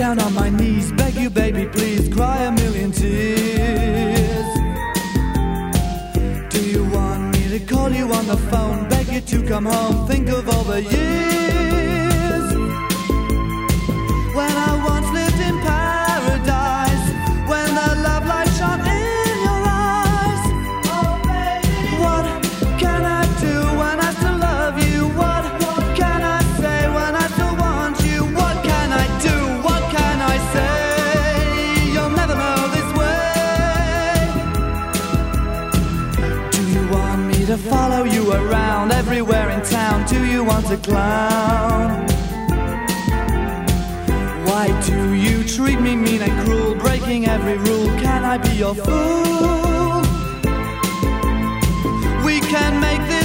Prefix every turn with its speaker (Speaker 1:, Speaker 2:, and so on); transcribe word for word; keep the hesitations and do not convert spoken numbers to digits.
Speaker 1: down on my knees, beg you baby please, cry a million tears. Do you want me to call you on the phone, beg you to come home, think of all the years when I once lived in paradise, when the love light shone in your eyes. Oh baby, what can I do when I still love you? What can I say when I still want you? What can I do? What can I say? You'll never know this way. Do you want me to follow you around everywhere in town? Do you want a clown? Why do you treat me mean and cruel, breaking every rule? Can I be your fool? We can make this